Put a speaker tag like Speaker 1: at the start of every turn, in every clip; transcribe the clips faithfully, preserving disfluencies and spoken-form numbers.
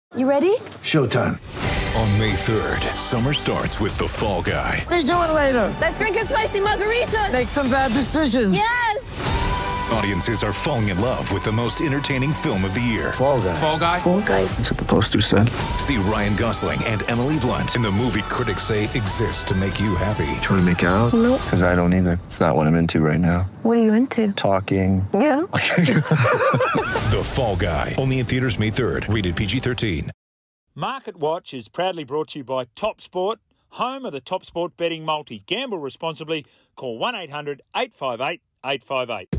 Speaker 1: You ready?
Speaker 2: Showtime.
Speaker 3: On May third, summer starts with The Fall Guy.
Speaker 2: Let's do it later.
Speaker 1: Let's drink a spicy margarita.
Speaker 2: Make some bad decisions.
Speaker 1: Yes!
Speaker 3: Audiences are falling in love with the most entertaining film of the year.
Speaker 2: Fall Guy.
Speaker 3: Fall Guy?
Speaker 1: Fall Guy.
Speaker 2: That's what the poster said.
Speaker 3: See Ryan Gosling and Emily Blunt in the movie critics say exists to make you happy.
Speaker 2: Trying to make it out?
Speaker 1: Nope.
Speaker 2: Because I don't either. It's not what I'm into right now.
Speaker 1: What are you into?
Speaker 2: Talking.
Speaker 1: Yeah.
Speaker 3: The Fall Guy. Only in theaters May third. Rated P G thirteen.
Speaker 4: Market Watch is proudly brought to you by Top Sport, home of the Top Sport betting multi. Gamble responsibly. Call one eight hundred eight five eight eight five eight.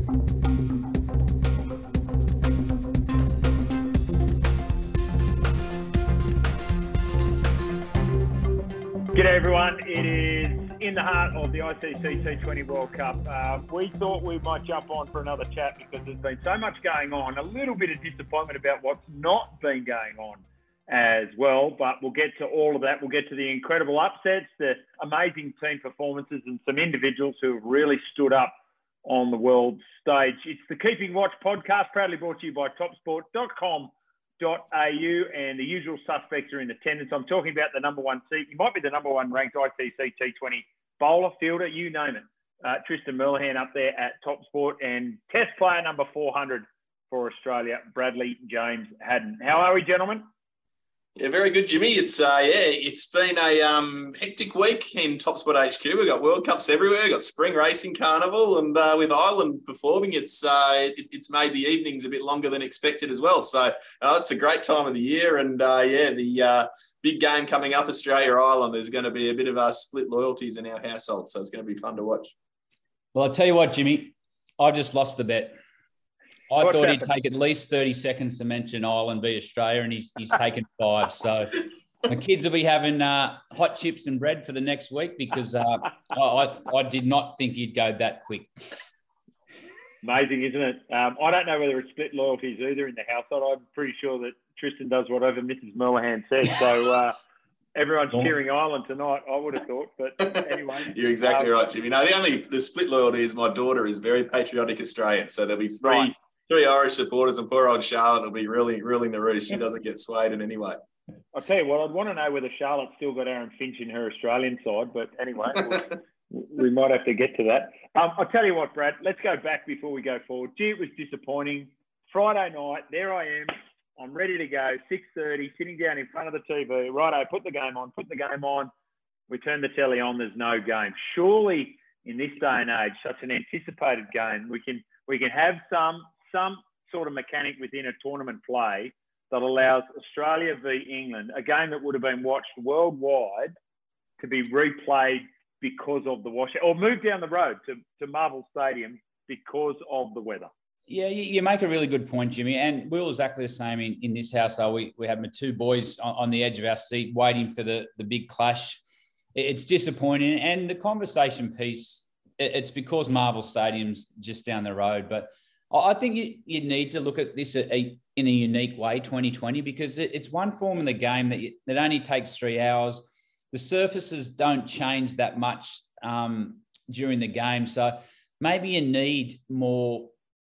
Speaker 4: G'day everyone, it is in the heart of the I C C T twenty World Cup. Uh, we thought we might jump on for another chat because there's been so much going on, a little bit of disappointment about what's not been going on as well, but we'll get to all of that. We'll get to the incredible upsets, the amazing team performances and some individuals who have really stood up on the world stage. It's the Keeping Watch podcast, proudly brought to you by top sport dot com dot a u, and the usual suspects are in attendance. I'm talking about the number one seat. You might be the number one ranked I C C T twenty bowler, fielder, you name it. Uh, Tristan Merlehan up there at Top Sport, and test player number four hundred for Australia, Bradley James Haddon. How are we, gentlemen?
Speaker 5: Yeah, very good, Jimmy. It's uh, yeah, it's been a um, hectic week in Top Sport H Q. We've got World Cups everywhere. We've got Spring Racing Carnival, and uh, with Ireland performing, it's uh, it, it's made the evenings a bit longer than expected as well. So uh, it's a great time of the year, and uh, yeah, the uh, big game coming up, Australia Ireland. There's going to be a bit of uh, split loyalties in our household, so it's going to be fun to watch.
Speaker 6: Well, I'll tell you what, Jimmy, I just lost the bet. I
Speaker 4: What's
Speaker 6: thought
Speaker 4: happened?
Speaker 6: he'd take at least thirty seconds to mention Ireland v Australia, and he's he's taken five. So my kids will be having uh, hot chips and bread for the next week because uh, I, I I did not think he'd go that quick.
Speaker 4: Amazing, isn't it? Um, I don't know whether it's split loyalties either in the household. I'm pretty sure that Tristan does whatever Missus Merlehan says. So uh, everyone's cheering Ireland tonight, I would have thought. But anyway.
Speaker 5: You're exactly
Speaker 4: um,
Speaker 5: right, Jimmy. No, the only the split loyalty is my daughter is very patriotic Australian, so there'll be three.
Speaker 4: Right.
Speaker 5: Three Irish supporters, and poor old Charlotte will be really ruling the roost. She doesn't get swayed in any way.
Speaker 4: I'll tell you what, I'd want to know whether Charlotte's still got Aaron Finch in her Australian side, but anyway, we'll, we might have to get to that. Um, I'll tell you what, Brad, let's go back before we go forward. Gee, it was disappointing. Friday night, there I am. I'm ready to go, six thirty, sitting down in front of the T V. Righto, put the game on, put the game on. We turn the telly on, there's no game. Surely, in this day and age, such an anticipated game, we can we can have some some sort of mechanic within a tournament play that allows Australia v England, a game that would have been watched worldwide, to be replayed because of the washout, or moved down the road to, to Marvel Stadium because of the weather.
Speaker 6: Yeah, you, you make a really good point, Jimmy. And we're exactly the same in, in this household. We we have my two boys on, on the edge of our seat waiting for the, the big clash. It, it's disappointing. And the conversation piece, it, it's because Marvel Stadium's just down the road. But I think you, you need to look at this a, a, in a unique way, twenty twenty, because it, it's one form of the game that, you, that only takes three hours. The surfaces don't change that much um, during the game. So maybe you need more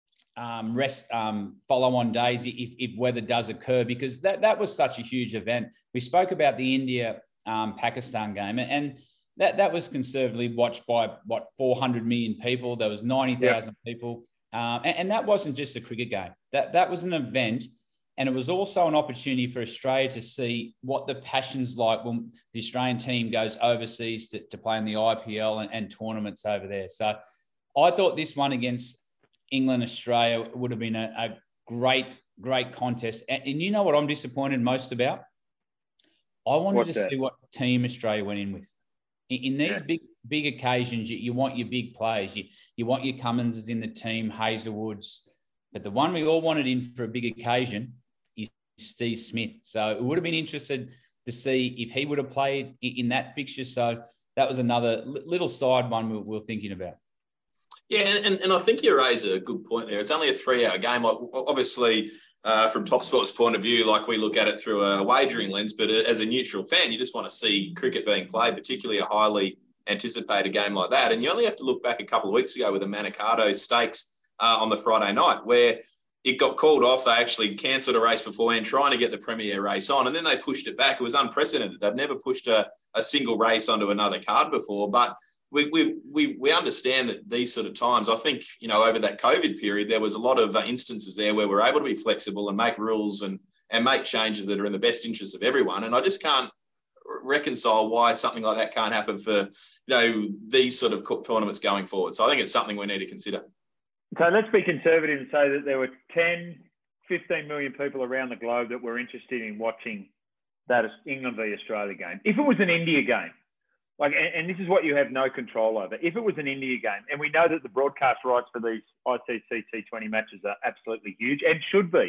Speaker 6: um, rest, um, follow-on days if, if weather does occur, because that, that was such a huge event. We spoke about the India-Pakistan um, game, and that, that was conservatively watched by, what, four hundred million people. There was ninety thousand yep. people. Um, and, and that wasn't just a cricket game. That that was an event, and it was also an opportunity for Australia to see what the passion's like when the Australian team goes overseas to, to play in the I P L and, and tournaments over there. So I thought this one against England, Australia would have been a, a great, great contest. And, and you know what I'm disappointed most about? I wanted What's to that? see what team Australia went in with. In, in these yeah. big big occasions, you, you want your big players. You, you want your Cumminses in the team, Hazelwoods. But the one we all wanted in for a big occasion is Steve Smith. So it would have been interested to see if he would have played in, in that fixture. So that was another little side one we were thinking about.
Speaker 5: Yeah, and, and I think you raise a good point there. It's only a three-hour game. Like, obviously, uh, from Top Sport's point of view, like we look at it through a wagering lens, but as a neutral fan, you just want to see cricket being played, particularly a highly anticipated game like that. And you only have to look back a couple of weeks ago with the Manikato Stakes uh, on the Friday night, where it got called off. They actually cancelled a race beforehand, trying to get the Premier race on, and then they pushed it back. It was unprecedented. They've never pushed a, a single race onto another card before, but we we we we understand that these sort of times, I think, you know, over that COVID period, there was a lot of uh, instances there where we're able to be flexible and make rules and and make changes that are in the best interest of everyone. And I just can't reconcile why something like that can't happen for, you know, these sort of tournaments going forward. So I think it's something we need to consider.
Speaker 4: So let's be conservative and say that there were ten, fifteen million people around the globe that were interested in watching that England v Australia game. If it was an India game, like, and, and this is what you have no control over. If it was an India game, and we know that the broadcast rights for these I C C T twenty matches are absolutely huge and should be,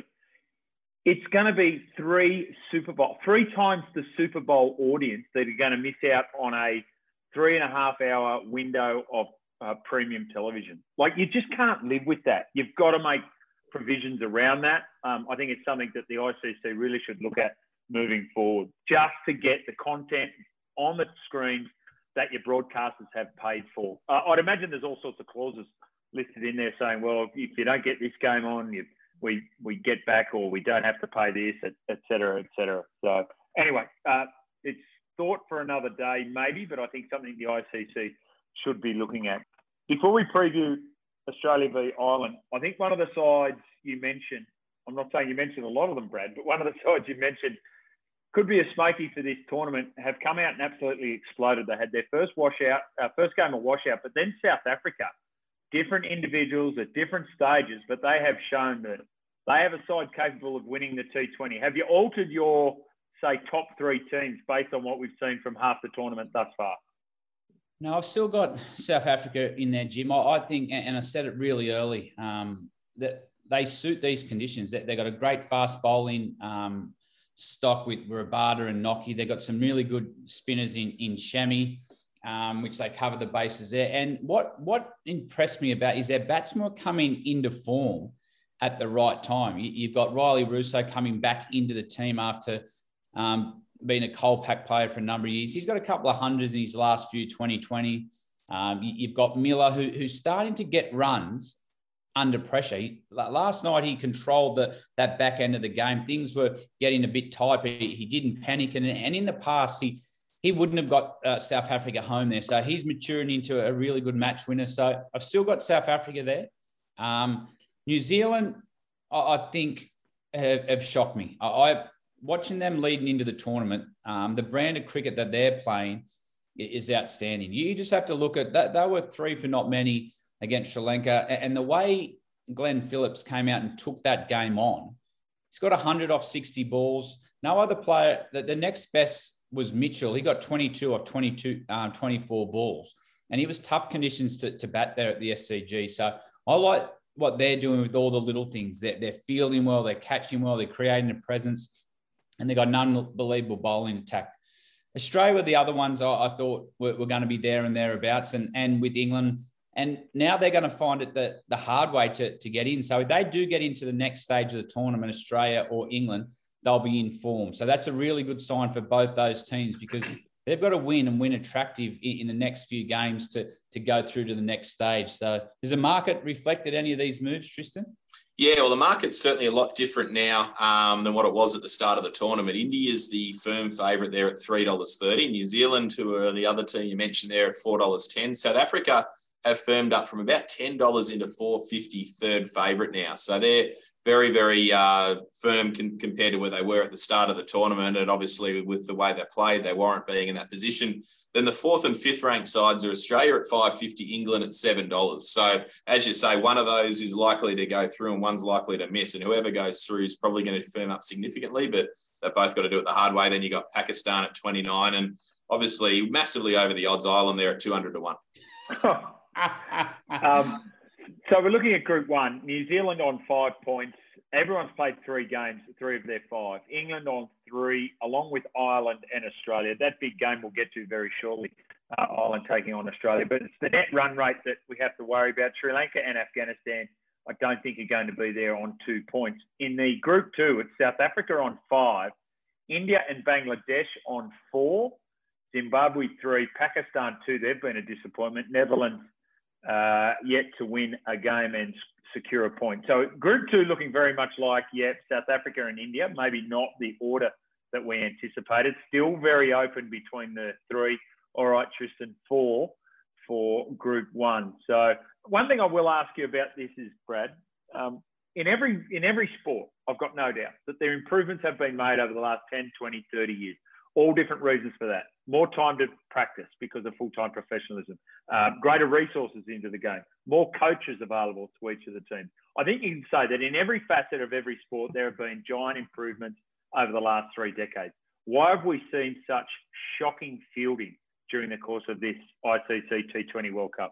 Speaker 4: it's going to be three Super Bowl, three times the Super Bowl audience that are going to miss out on a three and a half hour window of uh, premium television. Like, you just can't live with that. You've got to make provisions around that. Um, I think it's something that the I C C really should look at moving forward, just to get the content on the screens that your broadcasters have paid for. Uh, I'd imagine there's all sorts of clauses listed in there saying, well, if you don't get this game on, you, we we get back, or we don't have to pay this, et, et cetera, et cetera. So anyway, uh, it's thought for another day, maybe, but I think something the I C C should be looking at. Before we preview Australia v Ireland, I think one of the sides you mentioned, I'm not saying you mentioned a lot of them, Brad, but one of the sides you mentioned could be a smoky for this tournament, have come out and absolutely exploded. They had their first washout, uh, first game of washout, but then South Africa, different individuals at different stages, but they have shown that they have a side capable of winning the T twenty. Have you altered your, say, top three teams based on what we've seen from half the tournament thus far?
Speaker 6: No, I've still got South Africa in there, Jim. I, I think, and I said it really early, um, that they suit these conditions. They, they've got a great fast bowling um, stock with Rabada and Noki. They've got some really good spinners in, in Shami, um, which they cover the bases there. And what, what impressed me about is their batsmen were coming into form at the right time. You, you've got Riley Russo coming back into the team after um, being a Colpack player for a number of years. He's got a couple of hundreds in his last few twenty twenty. Um, you, you've got Miller, who, who's starting to get runs under pressure. He, last night, he controlled the, that back end of the game. Things were getting a bit tight, but he, he didn't panic. And, and in the past, he he wouldn't have got uh, South Africa home there. So he's maturing into a really good match winner. So I've still got South Africa there. Um, New Zealand, I, I think, have, have shocked me. I, I watching them leading into the tournament, um, the brand of cricket that they're playing is outstanding. You just have to look at that. They were three for not many against Sri Lanka. And the way Glenn Phillips came out and took that game on, he's got one hundred off sixty balls. No other player, the, the next best was Mitchell. He got twenty-two off twenty-two, um, twenty-four balls. And it was tough conditions to, to bat there at the S C G. So I like what they're doing with all the little things. They're, they're fielding well, they're catching well, they're creating a presence, and they've got an unbelievable bowling attack. Australia were the other ones I, I thought were, were going to be there and thereabouts, and, and with England. And now they're going to find it the, the hard way to, to get in. So if they do get into the next stage of the tournament, Australia or England, they'll be in form. So that's a really good sign for both those teams, because they've got to win and win attractive in, in the next few games to, to go through to the next stage. So has the market reflected any of these moves, Tristan?
Speaker 5: Yeah, well, the market's certainly a lot different now um, than what it was at the start of the tournament. India is the firm favourite there at three dollars thirty. New Zealand, who are the other team you mentioned there, at four dollars ten. South Africa have firmed up from about ten dollars into four dollars fifty, third favourite now. So they're very, very uh, firm con- compared to where they were at the start of the tournament. And obviously with the way they played, they warrant being in that position. Then the fourth and fifth ranked sides are Australia at five dollars fifty, England at seven dollars. So as you say, one of those is likely to go through and one's likely to miss. And whoever goes through is probably going to firm up significantly, but they've both got to do it the hard way. Then you got Pakistan at twenty-nine, and obviously massively over the odds, Ireland there at two hundred to one.
Speaker 4: um, so we're looking at Group One. New Zealand on five points. Everyone's played three games, three of their five. England on three, along with Ireland and Australia. That big game we'll get to very shortly. Uh, Ireland taking on Australia, but it's the net run rate that we have to worry about. Sri Lanka and Afghanistan, I don't think, are going to be there on two points. In the Group Two, it's South Africa on five, India and Bangladesh on four, Zimbabwe three, Pakistan two. They've been a disappointment. Netherlands uh, yet to win a game and secure a point. So Group Two looking very much like, yeah, South Africa and India, maybe not the order that we anticipated. Still very open between the three. All right, Tristan, four for Group One. So one thing I will ask you about this is, Brad, um, in every in every sport, I've got no doubt that their improvements have been made over the last ten, twenty, thirty years. All different reasons for that. More time to practice because of full-time professionalism. Uh, greater resources into the game. More coaches available to each of the teams. I think you can say that in every facet of every sport, there have been giant improvements over the last three decades. Why have we seen such shocking fielding during the course of this I C C T twenty World Cup?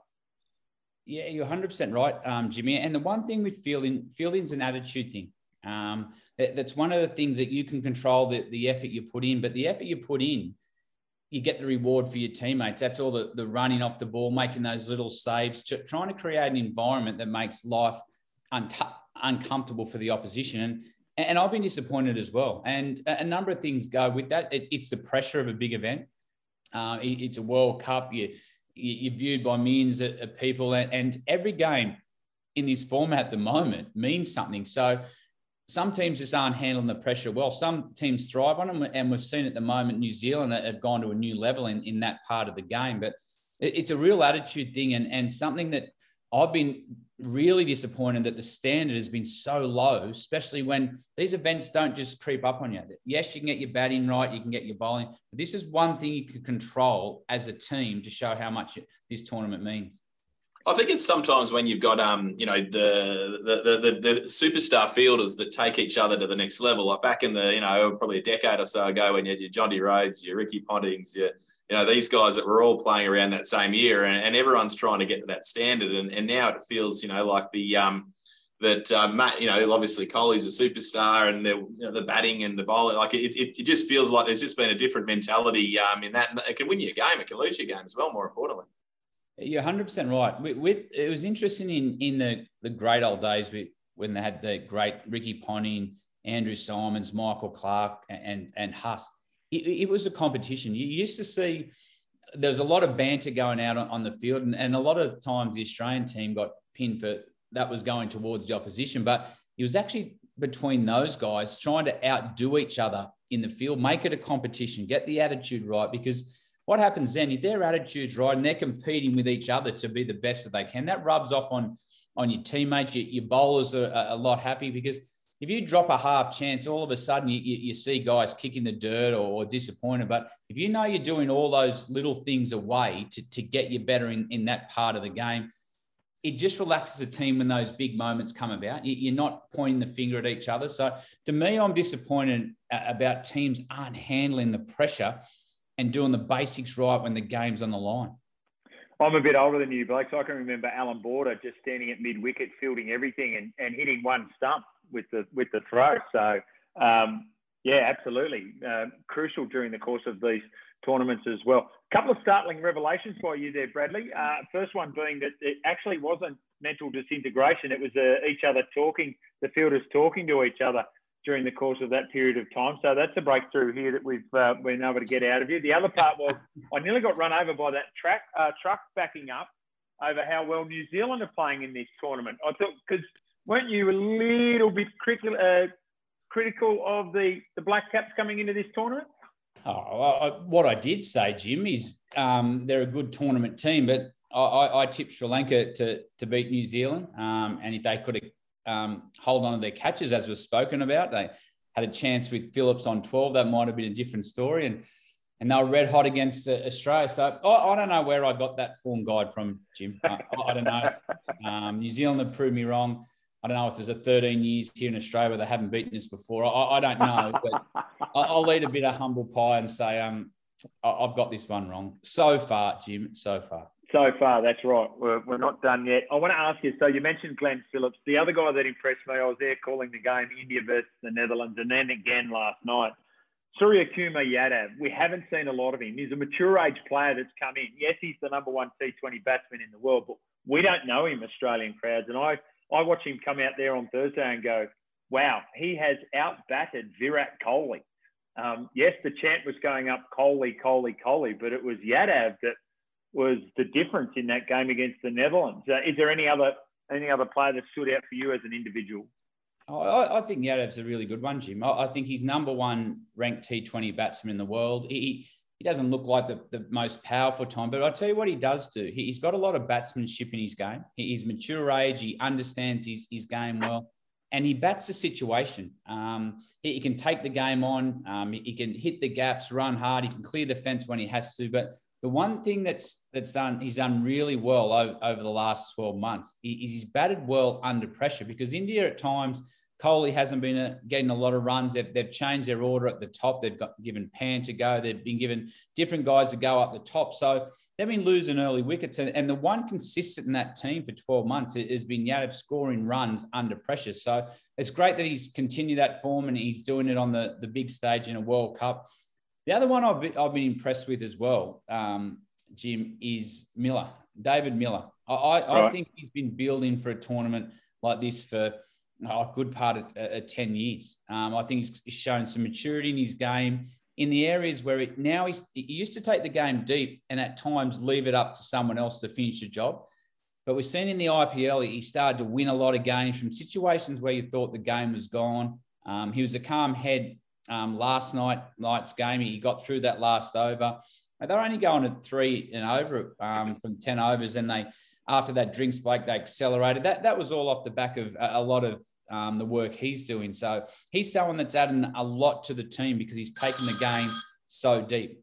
Speaker 6: Yeah, you're one hundred percent right, um, Jimmy. And the one thing with fielding, fielding's an attitude thing. Um, that, that's one of the things that you can control, the, the effort you put in. But the effort you put in, you get the reward for your teammates. That's all the, the running off the ball, making those little saves, trying to create an environment that makes life un- uncomfortable for the opposition. And, and I've been disappointed as well. And a, a number of things go with that. It, it's the pressure of a big event. Uh, it, it's a World Cup. You, you, you're viewed by millions of, of people. And, and every game in this format at the moment means something. So some teams just aren't handling the pressure well. Some teams thrive on them, and we've seen at the moment New Zealand have gone to a new level in, in that part of the game. But it, it's a real attitude thing, and, and something that I've been really disappointed that the standard has been so low, especially when these events don't just creep up on you. Yes, you can get your batting right, you can get your bowling, but this is one thing you can control as a team to show how much this tournament means.
Speaker 5: I think it's sometimes when you've got, um, you know, the, the the the superstar fielders that take each other to the next level. Like back in the, you know, probably a decade or so ago, when you had your Johnny Rhodes, your Ricky Pontings, your, you know, these guys that were all playing around that same year, and, and everyone's trying to get to that standard. And, and now it feels, you know, like the um, that um, you know, obviously Kohli's a superstar, and the you know, the batting and the bowling, like it, it, it just feels like there's just been a different mentality um, in that. It can win you a game, it can lose you a game as well. More importantly.
Speaker 6: You're one hundred percent right. With, with, it was interesting in, in the, the great old days with, when they had the great Ricky Ponting, Andrew Simons, Michael Clark, and, and Huss. It, it was a competition. You used to see there was a lot of banter going out on, on the field, and, and a lot of times the Australian team got pinned for that was going towards the opposition. But it was actually between those guys trying to outdo each other in the field, make it a competition, get the attitude right, because what happens then, if their attitude's right and they're competing with each other to be the best that they can, that rubs off on, on your teammates. Your, your bowlers are a lot happy, because if you drop a half chance, all of a sudden you, you, you see guys kicking the dirt or, or disappointed. But if you know you're doing all those little things away to, to get you better in, in that part of the game, it just relaxes a team when those big moments come about. You, you're not pointing the finger at each other. So to me, I'm disappointed about teams aren't handling the pressure and doing the basics right when the game's on the line.
Speaker 4: I'm a bit older than you, Blake, so I can remember Alan Border just standing at mid-wicket, fielding everything and, and hitting one stump with the with the throw. So, um, yeah, absolutely. Uh, crucial during the course of these tournaments as well. A couple of startling revelations by you there, Bradley. Uh, first one being that it actually wasn't mental disintegration. It was uh, each other talking, the fielders talking to each other during the course of that period of time. So that's a breakthrough here that we've uh, been able to get out of you. The other part was I nearly got run over by that track, uh, truck backing up over how well New Zealand are playing in this tournament. I thought, because weren't you a little bit critical, uh, critical of the, the Black Caps coming into this tournament?
Speaker 6: Oh, I, what I did say, Jim, is um, they're a good tournament team, but I, I, I tipped Sri Lanka to, to beat New Zealand. Um, and if they could have Um, hold on to their catches, as was spoken about. They had a chance with Phillips on twelve. That might have been a different story. And and they were red hot against uh, Australia. So I, I don't know where I got that form guide from, Jim. I, I don't know. Um, New Zealand have proved me wrong. I don't know if there's a thirteen years here in Australia where they haven't beaten us before. I, I don't know. But I'll eat a bit of humble pie and say um, I've got this one wrong. So far, Jim, so far.
Speaker 4: So far, that's right. We're, we're not done yet. I want to ask you, so you mentioned Glenn Phillips. The other guy that impressed me, I was there calling the game, India versus the Netherlands, and then again last night, Suryakumar Yadav. We haven't seen a lot of him. He's a mature age player that's come in. Yes, he's the number one T twenty batsman in the world, but we don't know him, Australian crowds. And I, I watched him come out there on Thursday and go, wow, he has out-batted Virat Kohli. Um, yes, the chant was going up, Kohli, Kohli, Kohli, but it was Yadav that was the difference in that game against the Netherlands. Uh, is there any other any other player that stood out for you as an individual?
Speaker 6: Oh, I, I think Yadav's a really good one, Jim. I, I think he's number one ranked T twenty batsman in the world. He he doesn't look like the, the most powerful time, but I'll tell you what he does do. He, he's got a lot of batsmanship in his game. He, he's mature age. He understands his, his game well. And he bats the situation. Um, he, he can take the game on. Um, he, he can hit the gaps, run hard. He can clear the fence when he has to. But the one thing that's that's done, he's done really well over, over the last twelve months is he's batted well under pressure, because India at times, Kohli hasn't been a, getting a lot of runs. They've, they've changed their order at the top. They've got given Pan to go. They've been given different guys to go up the top. So they've been losing early wickets. And, and the one consistent in that team for twelve months has been Yadav scoring runs under pressure. So it's great that he's continued that form and he's doing it on the, the big stage in a World Cup. The other one I've been, I've been impressed with as well, um, Jim, is Miller, David Miller. I, I,
Speaker 4: right.
Speaker 6: I think he's been building for a tournament like this for oh, a good part of uh, ten years. Um, I think he's, he's shown some maturity in his game in the areas where it, now he's, he used to take the game deep and at times leave it up to someone else to finish the job. But we've seen in the I P L, he started to win a lot of games from situations where you thought the game was gone. Um, he was a calm head um, last night, night's game. He got through that last over. They were only going at three and over um, from ten overs, and they, after that drinks break, they accelerated. That that was all off the back of a, a lot of um, the work he's doing. So he's someone that's adding a lot to the team because he's taken the game so deep.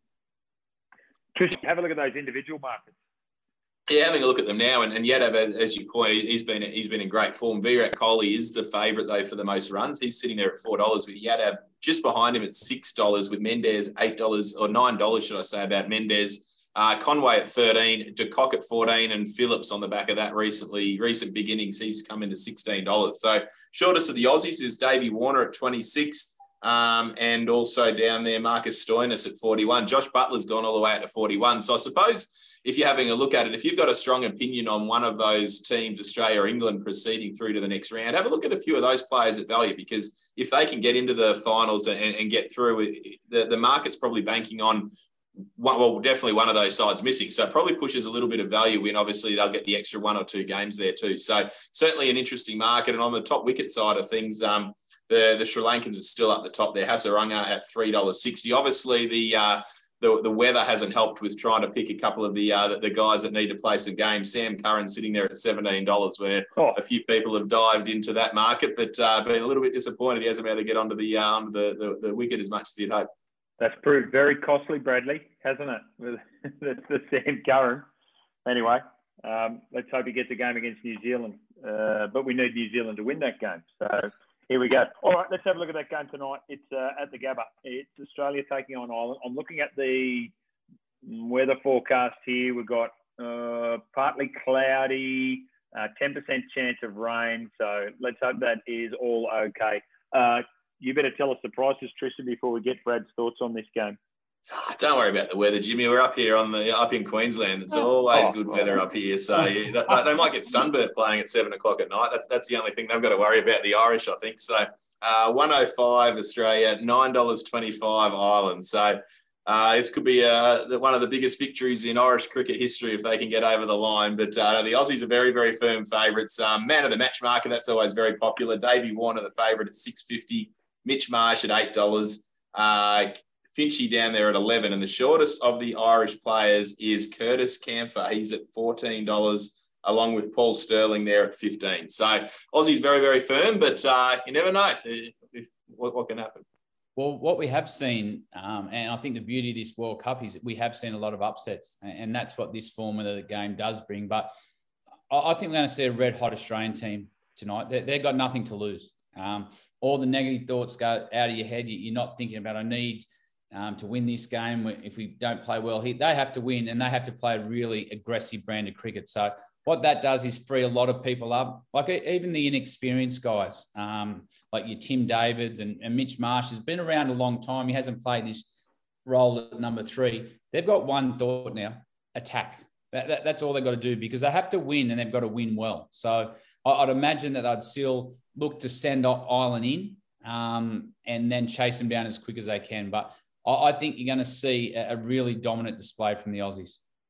Speaker 4: Trish, have a look at those individual markets.
Speaker 5: Yeah, having a look at them now, and, and Yadav, as you pointed, he's been he's been in great form. Virat Kohli is the favourite though for the most runs. He's sitting there at four dollars with Yadav just behind him at six dollars, with Mendez eight dollars or nine dollars, should I say, about Mendez. Uh, Conway at thirteen, De Kock at fourteen, and Phillips on the back of that recently recent big innings. He's come into sixteen dollars. So shortest of the Aussies is Davey Warner at twenty-six. Um, and also down there, Marcus Stoinis at forty-one. Josh Butler's gone all the way out to forty-one. So I suppose if you're having a look at it, if you've got a strong opinion on one of those teams, Australia or England, proceeding through to the next round, have a look at a few of those players at value, because if they can get into the finals and, and get through, the, the market's probably banking on, one, well, definitely one of those sides missing. So it probably pushes a little bit of value in. Obviously, they'll get the extra one or two games there too. So certainly an interesting market. And on the top wicket side of things, um, the, the Sri Lankans are still up the top there. Hasaranga at three dollars sixty. Obviously, the... Uh, The, the weather hasn't helped with trying to pick a couple of the uh, the, the guys that need to play some games. Sam Curran sitting there at seventeen dollars, where oh. a few people have dived into that market, but uh, been a little bit disappointed he hasn't been able to get onto the, uh, onto the, the, the wicket as much as he'd hoped.
Speaker 4: That's proved very costly, Bradley, hasn't it? With the, the Sam Curran. Anyway, um, let's hope he gets a game against New Zealand. Uh, but we need New Zealand to win that game. So here we go. All right, let's have a look at that game tonight. It's uh, at the Gabba. It's Australia taking on Ireland. I'm looking at the weather forecast here. We've got uh, partly cloudy, uh, ten percent chance of rain. So let's hope that is all okay. Uh, you better tell us the prices, Tristan, before we get Brad's thoughts on this game.
Speaker 5: Don't worry about the weather, Jimmy. We're up here on the up in Queensland. It's always oh, good weather up here. So yeah, they, they might get sunburnt playing at seven o'clock at night. That's that's the only thing they've got to worry about. The Irish, I think. So uh, one oh five Australia, nine dollars twenty-five Ireland. So uh, this could be uh, one of the biggest victories in Irish cricket history if they can get over the line. But uh, the Aussies are very very firm favourites. Um, man of the match market, that's always very popular. Davey Warner, the favourite at six fifty. Mitch Marsh at eight dollars. Uh, Finchy down there at eleven, and the shortest of the Irish players is Curtis Campher. He's at fourteen dollars, along with Paul Sterling there at fifteen. So Aussie's very, very firm, but uh, you never know what, what can happen.
Speaker 6: Well, what we have seen, um, and I think the beauty of this World Cup is that we have seen a lot of upsets, and that's what this format of the game does bring. But I think we're going to see a red-hot Australian team tonight. They, they've got nothing to lose. Um, all the negative thoughts go out of your head. You're not thinking about, I need... Um, to win this game. If we don't play well here, they have to win, and they have to play a really aggressive brand of cricket. So what that does is free a lot of people up, like even the inexperienced guys, um, like your Tim Davids and, and Mitch Marsh has been around a long time. He hasn't played this role at number three. They've got one thought now, attack. That, that, that's all they've got to do, because they have to win, and they've got to win well. So I, I'd imagine that they'd still look to send Ireland in um, and then chase them down as quick as they can. But I think you're going to see a really dominant display from the Aussies.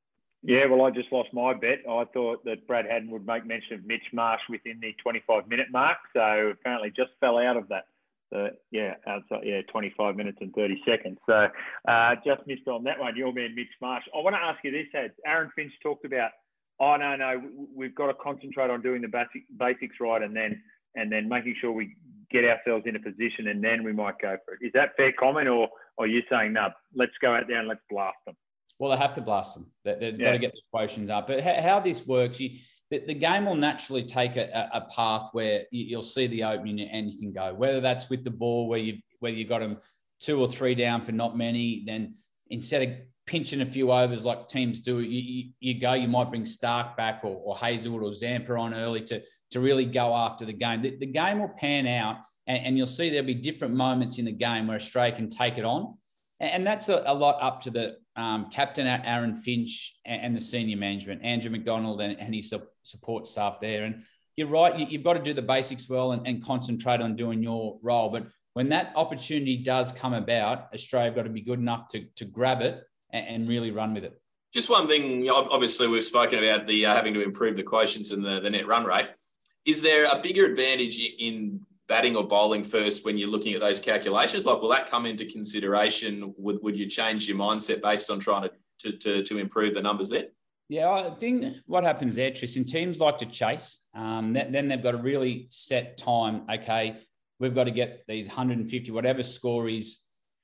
Speaker 4: Yeah, well, I just lost my bet. I thought that Brad Haddon would make mention of Mitch Marsh within the twenty-five minute mark. So apparently just fell out of that. So, yeah, outside, yeah, twenty-five minutes and thirty seconds. So uh, just missed on that one. Your man, Mitch Marsh. I want to ask you this, Ed. Aaron Finch talked about, oh, no, no, we've got to concentrate on doing the basic, basics right and then and then making sure we get ourselves in a position and then we might go for it. Is that fair comment, or, or are you saying, no, let's go out there and let's blast them?
Speaker 6: Well, they have to blast them. They've
Speaker 4: Yeah.
Speaker 6: got to get the quotients up. But how this works, you, the, the game will naturally take a, a path where you'll see the opening and you can go. Whether that's with the ball, where you've whether you've got them two or three down for not many, then instead of pinching a few overs like teams do, you, you, you go. You might bring Stark back or, or Hazelwood or Zampa on early to to really go after the game. The, the game will pan out, and, and you'll see there'll be different moments in the game where Australia can take it on. And that's a, a lot up to the um, captain, Aaron Finch, and, and the senior management, Andrew McDonald and, and his support staff there. And you're right, you, you've got to do the basics well and, and concentrate on doing your role. But when that opportunity does come about, Australia have got to be good enough to, to grab it and, and really run with it.
Speaker 5: Just one thing, obviously we've spoken about the uh, having to improve the quotients and the, the net run rate. Is there a bigger advantage in batting or bowling first when you're looking at those calculations? Like, will that come into consideration? Would would you change your mindset based on trying to to, to, to improve the numbers there?
Speaker 6: Yeah, I think what happens there, Tristan, teams like to chase. Um, then, then they've got a really set time. Okay, we've got to get these one hundred fifty, whatever score is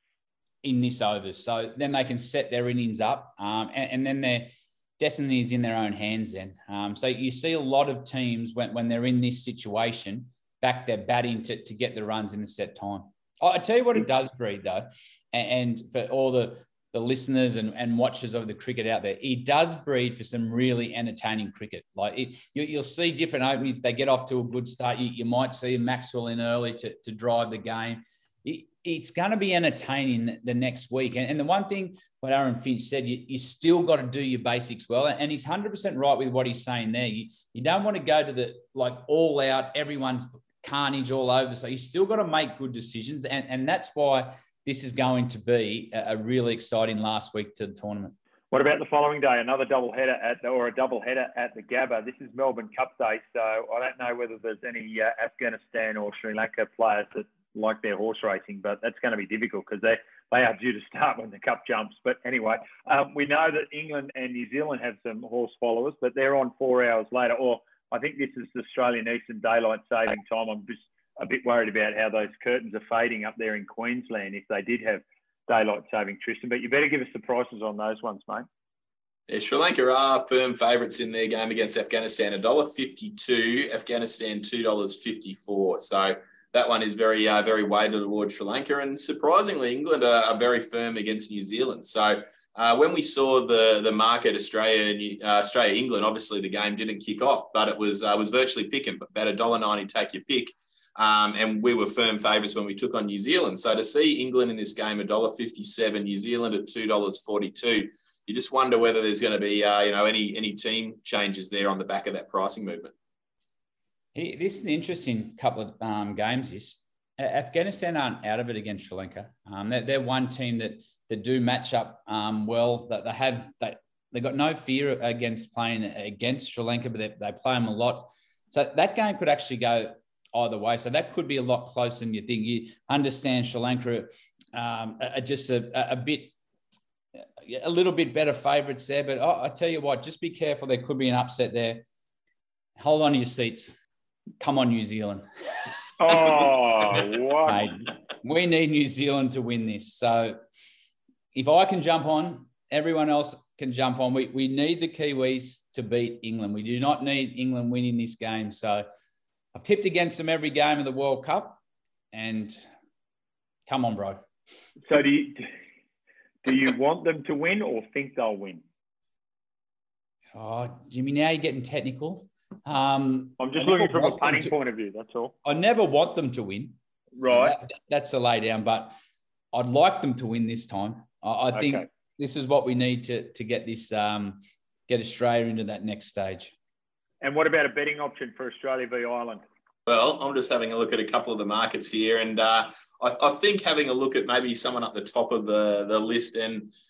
Speaker 6: in this overs. So then they can set their innings up, um, and, and then their destiny is in their own hands then. Um, so you see a lot of teams when, when they're in this situation, back their batting to, to get the runs in the set time. Oh, I tell you what it does breed, though, and, and for all the, the listeners and, and watchers of the cricket out there, it does breed for some really entertaining cricket. Like it, you, you'll see different openings. They get off to a good start. You, you might see Maxwell in early to, to drive the game. It, it's going to be entertaining the next week. And, and the one thing what Aaron Finch said, you, you still got to do your basics well. And he's one hundred percent right with what he's saying there. You, you don't want to go to the, like, all out, everyone's carnage all over. So you still got to make good decisions. And, and that's why this is going to be a, a really exciting last week to the tournament.
Speaker 4: What about the following day? Another double header at the, or a double header at the Gabba. This is Melbourne Cup Day, so I don't know whether there's any uh, Afghanistan or Sri Lanka players that like their horse racing, but that's going to be difficult because they they are due to start when the Cup jumps. But anyway, um, we know that England and New Zealand have some horse followers, but they're on four hours later. Or I think this is Australian Eastern Daylight Saving Time. I'm just a bit worried about how those curtains are fading up there in Queensland if they did have daylight saving, Tristan. But you better give us the prices on those ones, mate.
Speaker 5: Yeah, Sri Lanka are firm favourites in their game against Afghanistan, one dollar fifty-two, Afghanistan two dollars fifty-four. So that one is very, uh, very weighted towards Sri Lanka. And surprisingly, England are, are very firm against New Zealand. So uh, when we saw the the market, Australia, uh, Australia, England, obviously the game didn't kick off, but it was uh, was virtually picking, about one dollar ninety, take your pick. Um, and we were firm favourites when we took on New Zealand. So to see England in this game, one dollar fifty-seven, New Zealand at two dollars forty-two, you just wonder whether there's going to be, uh, you know, any any team changes there on the back of that pricing movement.
Speaker 6: This is an interesting couple of um, games. This Afghanistan aren't out of it against Sri Lanka. Um, they're, they're one team that that do match up um, well. That they have they they got no fear against playing against Sri Lanka, but they, they play them a lot. So that game could actually go either way. So that could be a lot closer than you think. You understand Sri Lanka um, are just a, a bit. A little bit better favourites there, but oh, I tell you what, just be careful. There could be an upset there. Hold on to your seats. Come on, New Zealand.
Speaker 4: Oh, what?
Speaker 6: Mate, we need New Zealand to win this. So if I can jump on, everyone else can jump on. We, we need the Kiwis to beat England. We do not need England winning this game. So I've tipped against them every game of the World Cup. And come on, bro.
Speaker 4: So do you... Do you want them to win or think they'll win?
Speaker 6: Oh, Jimmy, now you're getting technical. Um,
Speaker 4: I'm just looking from a punting to, point of view, that's all.
Speaker 6: I never want them to win.
Speaker 4: Right.
Speaker 6: That, that's a lay down, but I'd like them to win this time. I, I think okay. This is what we need to, to get this, um, get Australia into that next stage.
Speaker 4: And what about a betting option for Australia v Ireland?
Speaker 5: Well, I'm just having a look at a couple of the markets here, and uh, I, I think having a look at maybe someone up the top of the, the list, and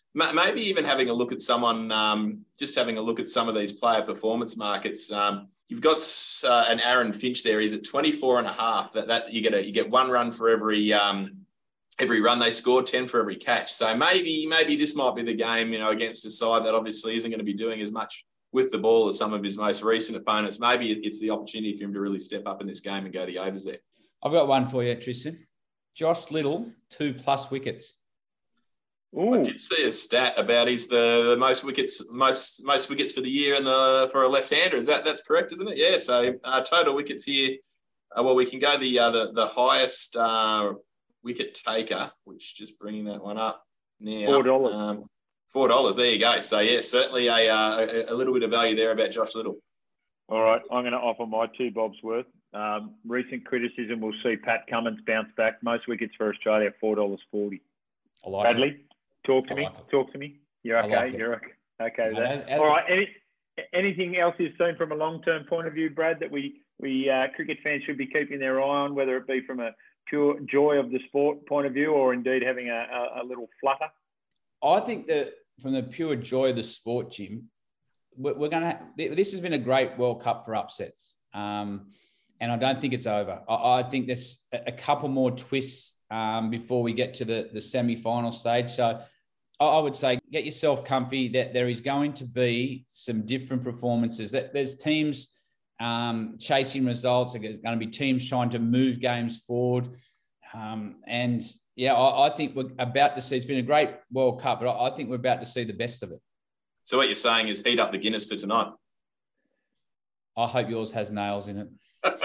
Speaker 5: maybe even having a look at someone, um, just having a look at some of these player performance markets. Um, you've got uh, an Aaron Finch there. He's at twenty-four and a half. That, that you get a, you get one run for every um, every run they score, ten for every catch. So maybe maybe this might be the game, you know, against a side that obviously isn't going to be doing as much with the ball as some of his most recent opponents. Maybe it's the opportunity for him to really step up in this game and go the overs there.
Speaker 6: I've got one for you, Tristan. Josh Little, two plus wickets.
Speaker 5: Ooh. I did see a stat about he's the, the most wickets, most most wickets for the year and the for a left-hander. Is that that's correct, isn't it? Yeah. So uh, total wickets here. Uh, well, we can go the uh, the, the highest uh, wicket taker, which just bringing that one up now.
Speaker 4: Four dollars.
Speaker 5: Um, Four dollars. There you go. So yeah, certainly a, uh, a a little bit of value there about Josh Little.
Speaker 4: All right, I'm going to offer my two bobs worth. Um, recent criticism, we'll see Pat Cummins bounce back. Most wickets for Australia, four dollars forty.
Speaker 6: I like
Speaker 4: Bradley,
Speaker 6: it.
Speaker 4: talk to
Speaker 6: I
Speaker 4: me.
Speaker 6: like it.
Speaker 4: Talk to me. You're okay.
Speaker 6: Like
Speaker 4: You're okay. Okay.
Speaker 6: No,
Speaker 4: That.
Speaker 6: as- as
Speaker 4: All
Speaker 6: a-
Speaker 4: right. Any, anything else you've seen from a long-term point of view, Brad, that we we uh, cricket fans should be keeping their eye on, whether it be from a pure joy of the sport point of view or indeed having a, a, a little flutter?
Speaker 6: I think that from the pure joy of the sport, Jim, we're, we're going to. This has been a great World Cup for upsets, um, and I don't think it's over. I, I think there's a, a couple more twists um, before we get to the the semi-final stage. So I, I would say get yourself comfy. That there is going to be some different performances. That there's teams um, chasing results. There's going to be teams trying to move games forward, um, and. Yeah, I, I think we're about to see, it's been a great World Cup, but I, I think we're about to see the best of it.
Speaker 5: So what you're saying is heat up the Guinness for tonight.
Speaker 6: I hope yours has nails in it.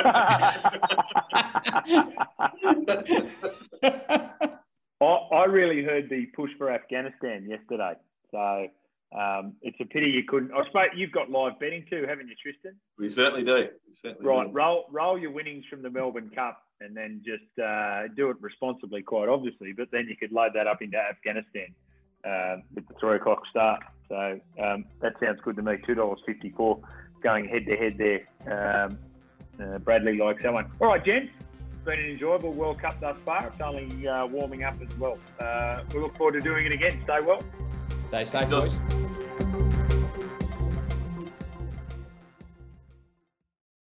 Speaker 4: I, I really heard the push for Afghanistan yesterday. So um, it's a pity you couldn't. I suppose you've got live betting too, haven't you, Tristan?
Speaker 5: We certainly do. We certainly
Speaker 4: Right,
Speaker 5: do.
Speaker 4: roll roll your winnings from the Melbourne Cup and then just uh, do it responsibly, quite obviously. But then you could load that up into Afghanistan uh, with the three o'clock start. So um, that sounds good to me. Two dollars fifty-four going head to head there. Um, uh, Bradley likes that one. All right, gents. It's been an enjoyable World Cup thus far. It's only uh, warming up as well. Uh, we look forward to doing it again. Stay well.
Speaker 6: Stay safe, boys.